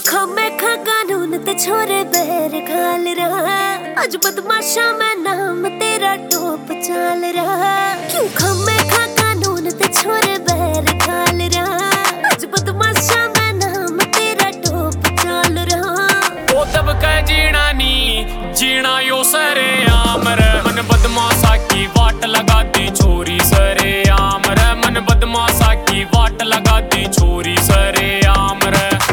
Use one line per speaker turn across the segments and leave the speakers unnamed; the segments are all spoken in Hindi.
खम्मे खा कानून ते छोरे बैर खाल रहा, आज बदमाशा मैं नाम तेरा टोप चाल रहा। क्यों खम्मे खा कानून ते छोरे बैर खाल रहा, आज बदमाशा मैं नाम तेरा टोप चाल रहा।
ओ तब कह जीना नी जीना यो सरे आमर, मन बदमाशा की वाट लगा दी छोरी सरे आमर, मन बदमाशा की वाट लगा दी छोरी सरे आमर।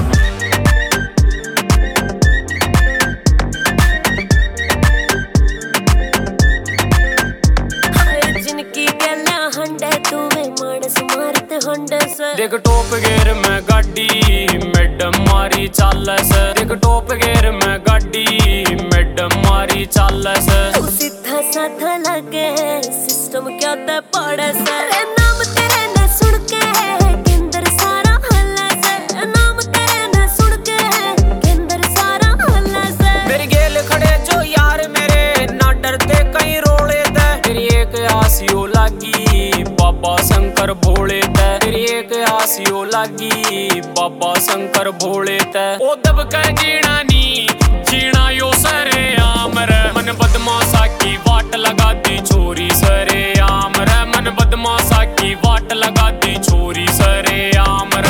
देख टॉप गेर में गाड़ी मैडम मारी चाल से, देख टॉप गेर में गाड़ी मैडम मारी चाल से।
तू सीधा साधा लगे सिस्टम क्या ते पड़े से, नाम तेरे न सुन के केंद्र सारा हल्ला से, नाम तेरे न सुन के केंद्र सारा हल्ला से।
मेरी गेल खड़े जो यार मेरे ना डरते कहीं रोले दे, तेरी एक आसियो लागी बाबा शंकर भोले ते, तेरी एक आसियो लागी बाबा शंकर भोले ते। ओ दब कह जीना नी जीना यो सरे आमर, मन बदमाशा की वाट लगा दी छोरी सरे आमर, मन बदमाशा की वाट लगा दी छोरी सरे आमर।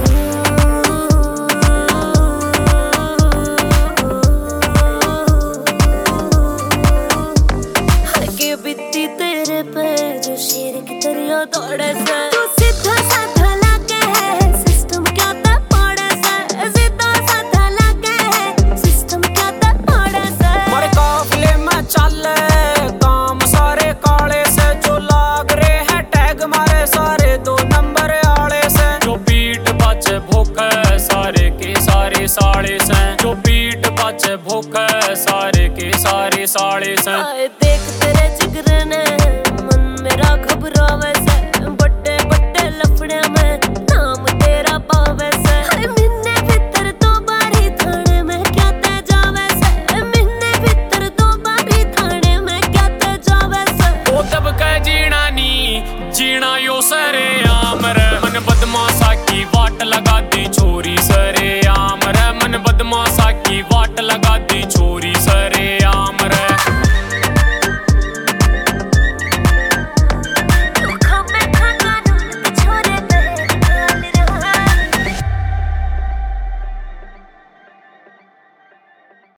हल्के बित्ती तेरे पे जो शेर की तरह दौड़े से, तू सीधा साधा लगे सिस्टम क्या ते पड़े से, सीधा साधा लगे सिस्टम क्या ते पड़े से।
मारे काफिले में चले काम सारे काले से, जो लाग रहे हैं टैग मारे सारे 2 नंबर आले से। जो पीठ पाछे भूखे सारे के सारे साले से, जो पीठ पाछे भूखे सारे के सारे साले से।